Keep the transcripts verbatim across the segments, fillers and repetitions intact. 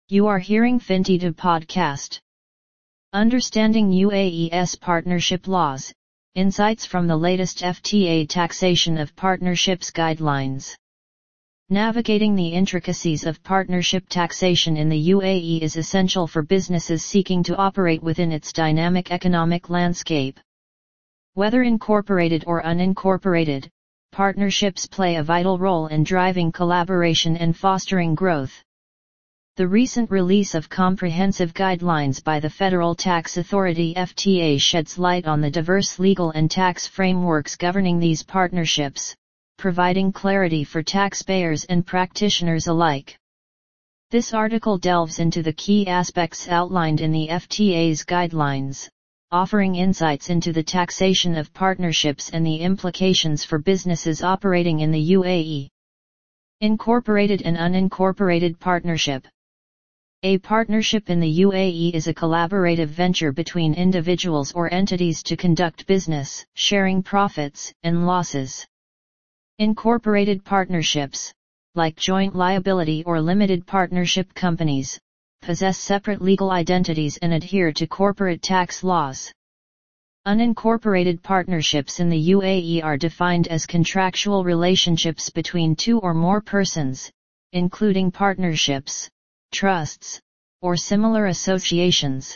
You are hearing Fintida podcast. Understanding U A E's partnership laws, insights from the latest F T A taxation of partnerships guidelines. Navigating the intricacies of partnership taxation in the U A E is essential for businesses seeking to operate within its dynamic economic landscape. Whether incorporated or unincorporated, partnerships play a vital role in driving collaboration and fostering growth. The recent release of comprehensive guidelines by the Federal Tax Authority F T A sheds light on the diverse legal and tax frameworks governing these partnerships, providing clarity for taxpayers and practitioners alike. This article delves into the key aspects outlined in the F T A's guidelines, offering insights into the taxation of partnerships and the implications for businesses operating in the U A E. Incorporated and unincorporated partnership. A partnership in the U A E is a collaborative venture between individuals or entities to conduct business, sharing profits and losses. Incorporated partnerships, like joint liability or limited partnership companies, possess separate legal identities and adhere to corporate tax laws. Unincorporated partnerships in the U A E are defined as contractual relationships between two or more persons, including partnerships, trusts, or similar associations.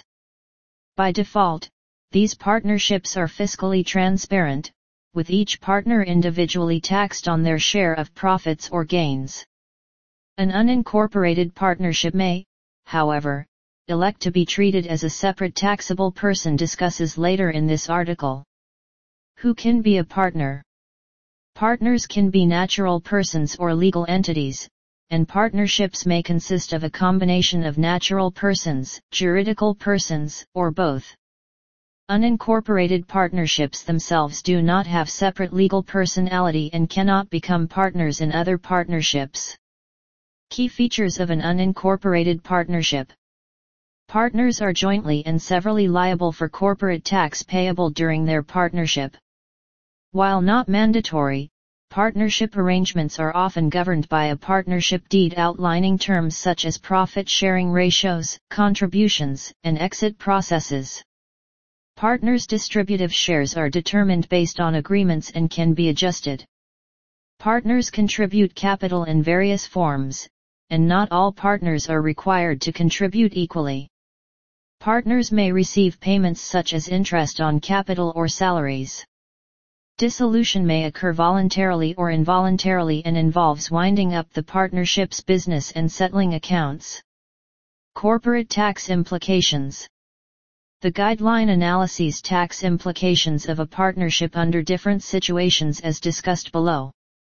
By default, these partnerships are fiscally transparent, with each partner individually taxed on their share of profits or gains. An unincorporated partnership may, however, elect to be treated as a separate taxable person discusses later in this article. Who can be a partner? Partners can be natural persons or legal entities, and partnerships may consist of a combination of natural persons, juridical persons, or both. Unincorporated partnerships themselves do not have separate legal personality and cannot become partners in other partnerships. Key features of an unincorporated partnership. Partners are jointly and severally liable for corporate tax payable during their partnership. While not mandatory, partnership arrangements are often governed by a partnership deed outlining terms such as profit-sharing ratios, contributions, and exit processes. Partners' distributive shares are determined based on agreements and can be adjusted. Partners contribute capital in various forms, and not all partners are required to contribute equally. Partners may receive payments such as interest on capital or salaries. Dissolution may occur voluntarily or involuntarily and involves winding up the partnership's business and settling accounts. Corporate tax implications. The guideline analyses tax implications of a partnership under different situations as discussed below.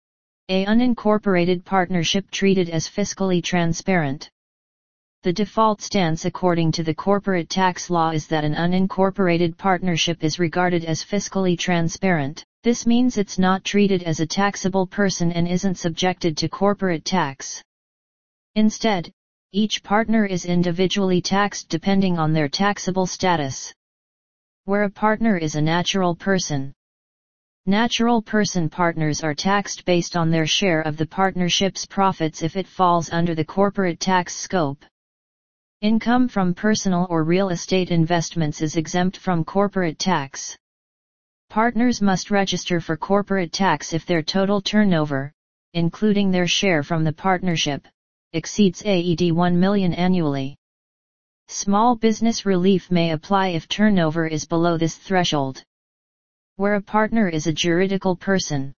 A unincorporated partnership treated as fiscally transparent. The default stance according to the corporate tax law is that an unincorporated partnership is regarded as fiscally transparent. This means it's not treated as a taxable person and isn't subjected to corporate tax. Instead, each partner is individually taxed depending on their taxable status. Where a partner is a natural person. Natural person partners are taxed based on their share of the partnership's profits if it falls under the corporate tax scope. Income from personal or real estate investments is exempt from corporate tax. Partners must register for corporate tax if their total turnover, including their share from the partnership, exceeds A E D one million annually. Small business relief may apply if turnover is below this threshold. Where a partner is a juridical person.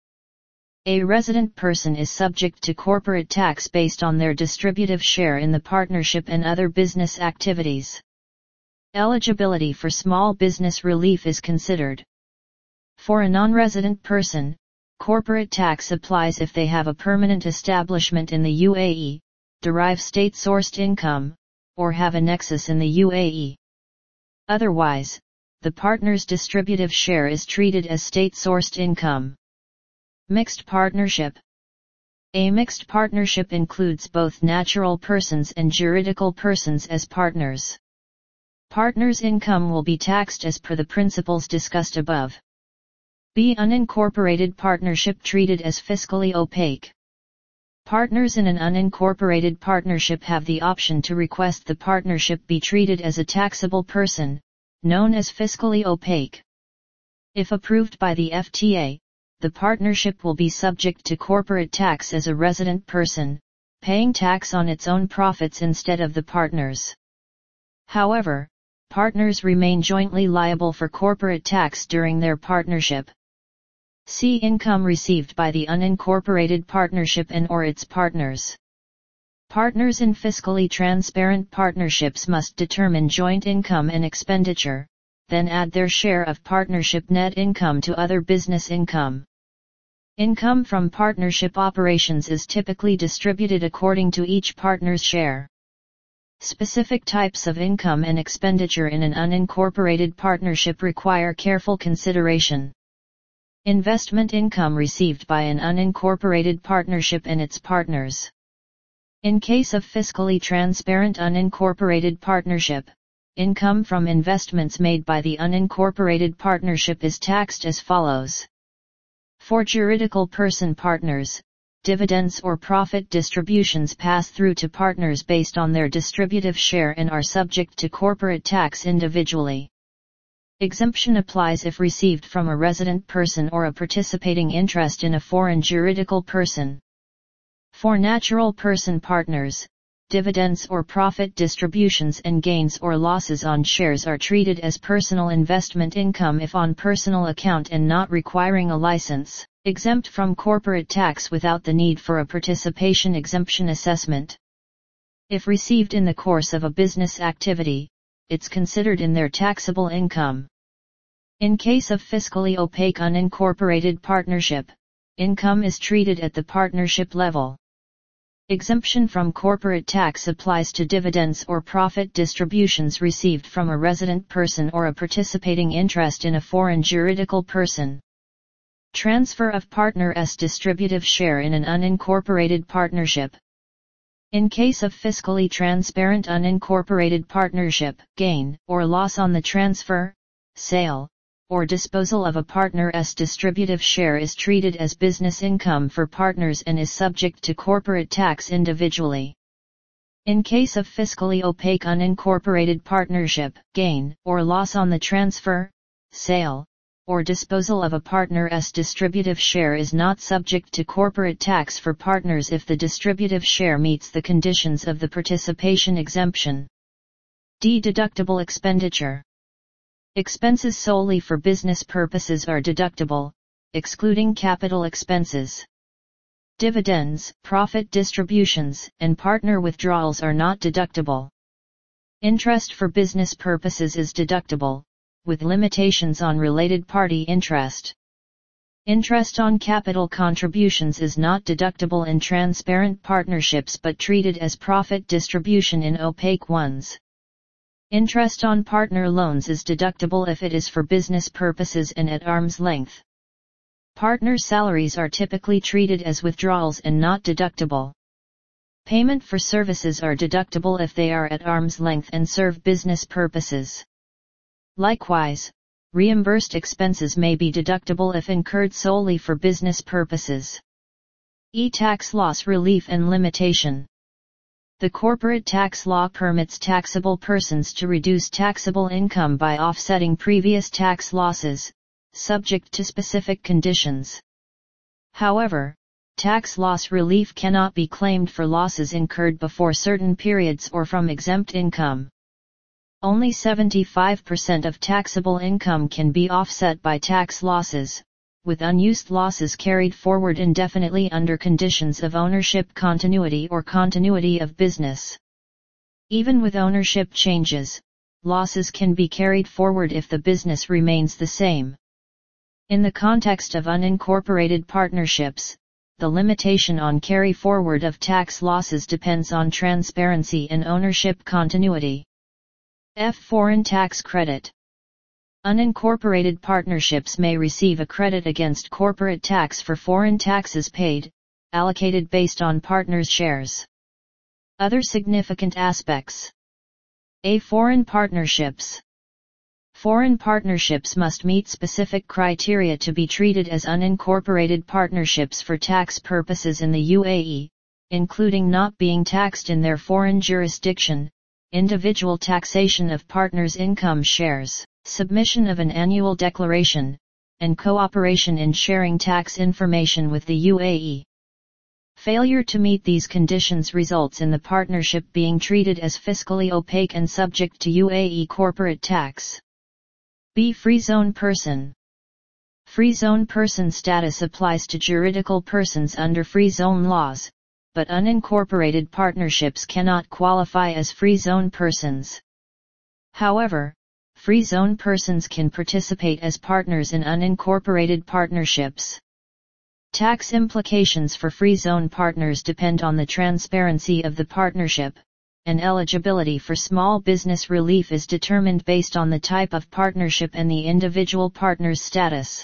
A resident person is subject to corporate tax based on their distributive share in the partnership and other business activities. Eligibility for small business relief is considered. For a non-resident person, corporate tax applies if they have a permanent establishment in the U A E, derive state-sourced income, or have a nexus in the U A E. Otherwise, the partner's distributive share is treated as state-sourced income. Mixed partnership. A mixed partnership includes both natural persons and juridical persons as partners. Partners' income will be taxed as per the principles discussed above. B. Unincorporated partnership treated as fiscally opaque. Partners in an unincorporated partnership have the option to request the partnership be treated as a taxable person, known as fiscally opaque. If approved by the F T A, the partnership will be subject to corporate tax as a resident person, paying tax on its own profits instead of the partners. However, partners remain jointly liable for corporate tax during their partnership. See income received by the unincorporated partnership and/or its partners. Partners in fiscally transparent partnerships must determine joint income and expenditure, then add their share of partnership net income to other business income. Income from partnership operations is typically distributed according to each partner's share. Specific types of income and expenditure in an unincorporated partnership require careful consideration. Investment income received by an unincorporated partnership and its partners. In case of fiscally transparent unincorporated partnership, income from investments made by the unincorporated partnership is taxed as follows. For juridical person partners, dividends or profit distributions pass through to partners based on their distributive share and are subject to corporate tax individually. Exemption applies if received from a resident person or a participating interest in a foreign juridical person. For natural person partners, dividends or profit distributions and gains or losses on shares are treated as personal investment income if on personal account and not requiring a license, exempt from corporate tax without the need for a participation exemption assessment. If received in the course of a business activity, it's considered in their taxable income. In case of fiscally opaque unincorporated partnership, income is treated at the partnership level. Exemption from corporate tax applies to dividends or profit distributions received from a resident person or a participating interest in a foreign juridical person. Transfer of partner's distributive share in an unincorporated partnership. In case of fiscally transparent unincorporated partnership, gain or loss on the transfer, sale, or disposal of a partner's distributive share is treated as business income for partners and is subject to corporate tax individually. In case of fiscally opaque unincorporated partnership, gain or loss on the transfer, sale, or disposal of a partner's distributive share is not subject to corporate tax for partners if the distributive share meets the conditions of the participation exemption. D-Deductible expenditure. Expenses solely for business purposes are deductible, excluding capital expenses. Dividends, profit distributions, and partner withdrawals are not deductible. Interest for business purposes is deductible, with limitations on related party interest. Interest on capital contributions is not deductible in transparent partnerships but treated as profit distribution in opaque ones. Interest on partner loans is deductible if it is for business purposes and at arm's length. Partner salaries are typically treated as withdrawals and not deductible. Payment for services are deductible if they are at arm's length and serve business purposes. Likewise, reimbursed expenses may be deductible if incurred solely for business purposes. E-tax loss relief and limitation. The corporate tax law permits taxable persons to reduce taxable income by offsetting previous tax losses, subject to specific conditions. However, tax loss relief cannot be claimed for losses incurred before certain periods or from exempt income. Only seventy-five percent of taxable income can be offset by tax losses, with unused losses carried forward indefinitely under conditions of ownership continuity or continuity of business. Even with ownership changes, losses can be carried forward if the business remains the same. In the context of unincorporated partnerships, the limitation on carry forward of tax losses depends on transparency and ownership continuity. F. Foreign tax credit. Unincorporated partnerships may receive a credit against corporate tax for foreign taxes paid, allocated based on partners' shares. Other significant aspects. A. Foreign partnerships. Foreign partnerships must meet specific criteria to be treated as unincorporated partnerships for tax purposes in the U A E, including not being taxed in their foreign jurisdiction, individual taxation of partners' income shares, submission of an annual declaration, and cooperation in sharing tax information with the U A E. Failure to meet these conditions results in the partnership being treated as fiscally opaque and subject to U A E corporate tax. B. Free zone person. Free zone person status applies to juridical persons under free zone laws, but unincorporated partnerships cannot qualify as free zone persons. However, free zone persons can participate as partners in unincorporated partnerships. Tax implications for free zone partners depend on the transparency of the partnership, and eligibility for small business relief is determined based on the type of partnership and the individual partner's status.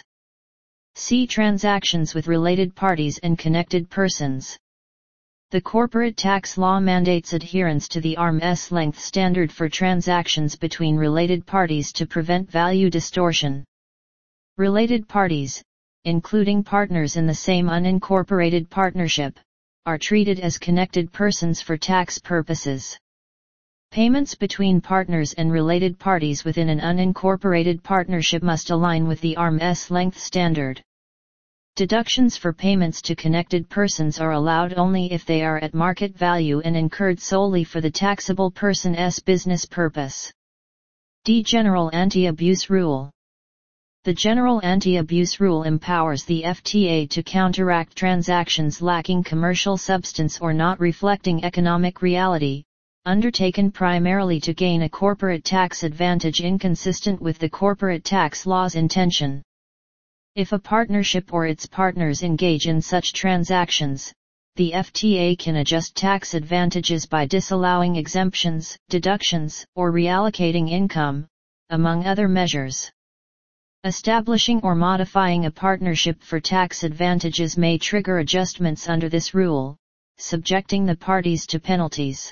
See transactions with related parties and connected persons. The corporate tax law mandates adherence to the arm's length standard for transactions between related parties to prevent value distortion. Related parties, including partners in the same unincorporated partnership, are treated as connected persons for tax purposes. Payments between partners and related parties within an unincorporated partnership must align with the arm's length standard. Deductions for payments to connected persons are allowed only if they are at market value and incurred solely for the taxable person's business purpose. D. General Anti-Abuse Rule. The General Anti-Abuse Rule empowers the F T A to counteract transactions lacking commercial substance or not reflecting economic reality, undertaken primarily to gain a corporate tax advantage inconsistent with the corporate tax law's intention. If a partnership or its partners engage in such transactions, the F T A can adjust tax advantages by disallowing exemptions, deductions, or reallocating income, among other measures. Establishing or modifying a partnership for tax advantages may trigger adjustments under this rule, subjecting the parties to penalties.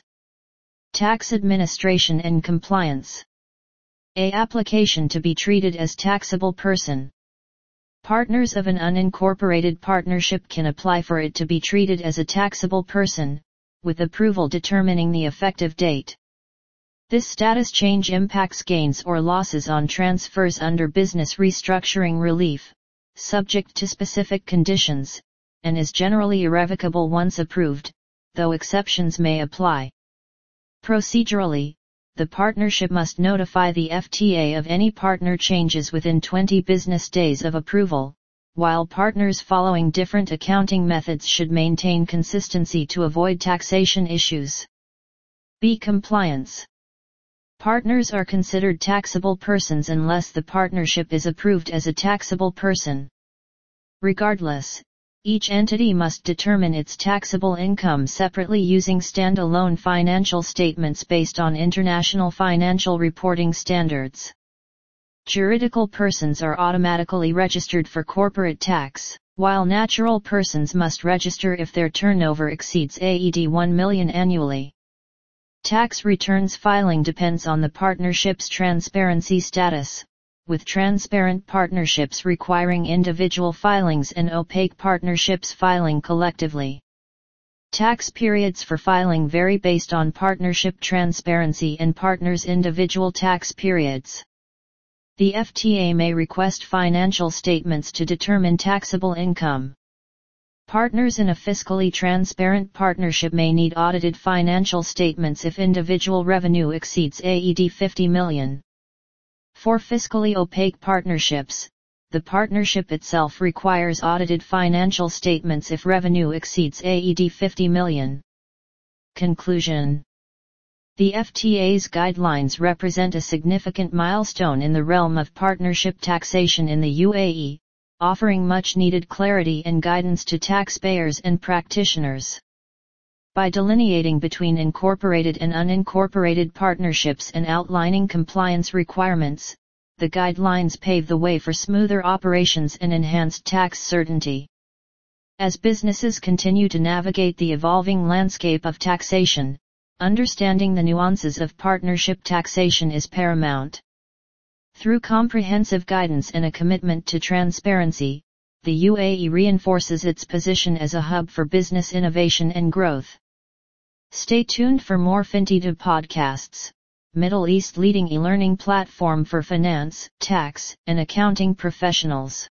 Tax administration and compliance. A. Application to be treated as taxable person. Partners of an unincorporated partnership can apply for it to be treated as a taxable person, with approval determining the effective date. This status change impacts gains or losses on transfers under business restructuring relief, subject to specific conditions, and is generally irrevocable once approved, though exceptions may apply. Procedurally, the partnership must notify the F T A of any partner changes within twenty business days of approval, while partners following different accounting methods should maintain consistency to avoid taxation issues. B. Compliance. Partners are considered taxable persons unless the partnership is approved as a taxable person. Regardless, each entity must determine its taxable income separately using standalone financial statements based on international financial reporting standards. Juridical persons are automatically registered for corporate tax, while natural persons must register if their turnover exceeds A E D one million annually. Tax returns filing depends on the partnership's transparency status, with transparent partnerships requiring individual filings and opaque partnerships filing collectively. Tax periods for filing vary based on partnership transparency and partners' individual tax periods. The F T A may request financial statements to determine taxable income. Partners in a fiscally transparent partnership may need audited financial statements if individual revenue exceeds A E D fifty million. For fiscally opaque partnerships, the partnership itself requires audited financial statements if revenue exceeds A E D fifty million. Conclusion. The F T A's guidelines represent a significant milestone in the realm of partnership taxation in the U A E, offering much-needed clarity and guidance to taxpayers and practitioners. By delineating between incorporated and unincorporated partnerships and outlining compliance requirements, the guidelines pave the way for smoother operations and enhanced tax certainty. As businesses continue to navigate the evolving landscape of taxation, understanding the nuances of partnership taxation is paramount. Through comprehensive guidance and a commitment to transparency, the U A E reinforces its position as a hub for business innovation and growth. Stay tuned for more FinTech podcasts, Middle East leading e-learning platform for finance, tax, and accounting professionals.